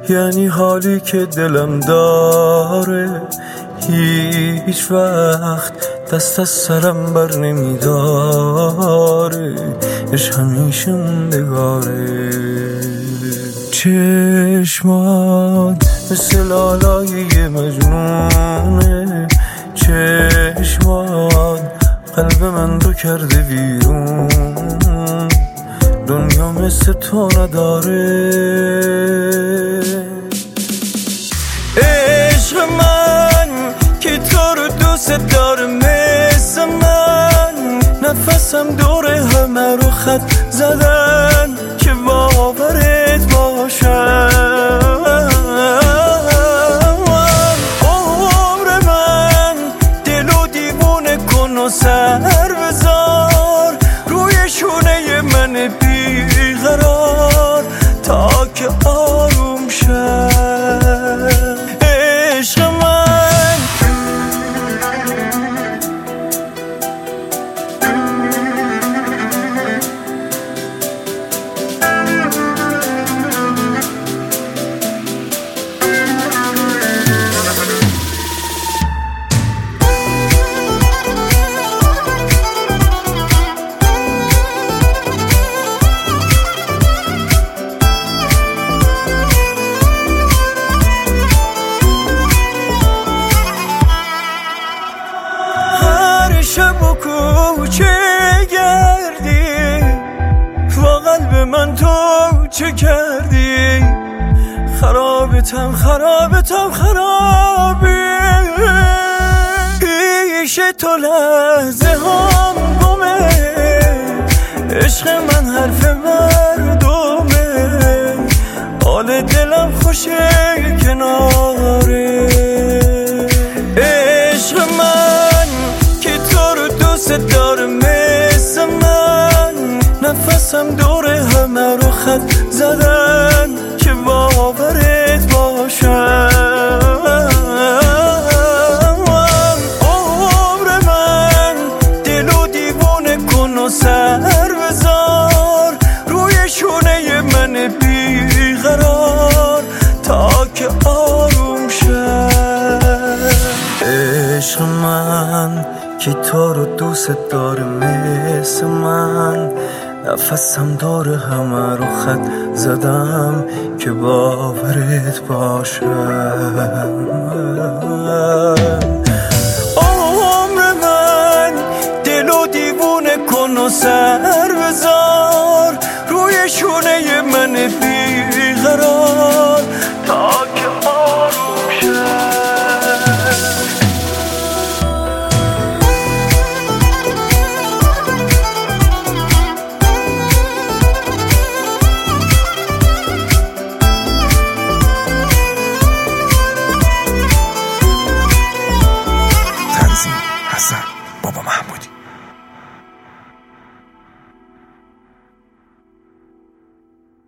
یعنی حالی که دلم داره هیچ وقت دست از سرم بر نمیداره، عشق همیشه موندگاره. چشمات مثل لالای مجنونه، چشمات قلب من رو کرده بیرون، دنیا مثل تو نداره. عشق من که تو رو دوست داره مثل من، نفسم دور همه رو خط زدن که باورت باشم. عمر من دلو دیوونه کن و سر بذار روی شونه من بیقرار تا که آروم شد. عشق من شب و کوچه گردی با قلب من تو چه کردی؟ خرابتم خرابی، پیش تو لحظه هم گمه، عشق من حرف مردمه، حال دلم خوشه کناره. عشق من که تو رو دوست داره مثل من، نفسم دور همه رو خط زدن که باورت باشم. عمر من دلو دیوونه کن و سر بذار روی شونه من بیقرار تا که آروم شد. عشق من که تو رو دوست داره مثل من، نفسم دور همه رو خط زدم که باورت باشم.